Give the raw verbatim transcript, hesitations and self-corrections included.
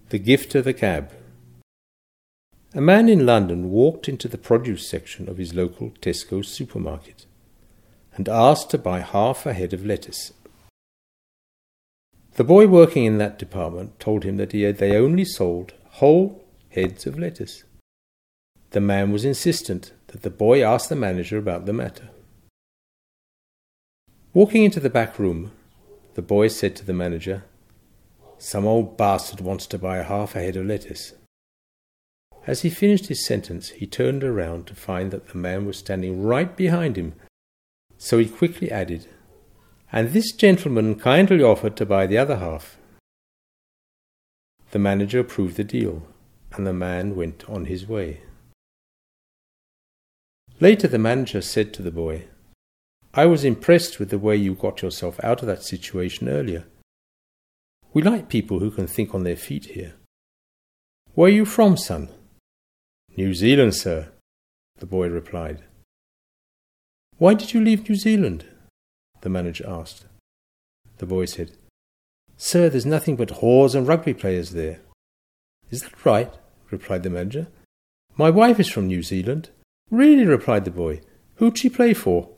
The gift of the cab. A man in London walked into the produce section of his local Tesco supermarket and asked to buy half a head of lettuce. The boy working in that department told him that he had, they only sold whole heads of lettuce. The man was insistent that the boy ask the manager about the matter. Walking into the back room, the boy said to the manager, "Some old bastard wants to buy half a head of lettuce." As he finished his sentence, he turned around to find that the man was standing right behind him, so he quickly added, "And this gentleman kindly offered to buy the other half." The manager approved the deal, and the man went on his way. Later the manager said to the boy, "I was impressed with the way you got yourself out of that situation earlier. We like people who can think on their feet here. Where are you from, son?" "New Zealand, sir," the boy replied. "Why did you leave New Zealand?" the manager asked. The boy said, "Sir, there's nothing but whores and rugby players there." "Is that right?" replied the manager. "My wife is from New Zealand." "Really?" replied the boy. "Who'd she play for?"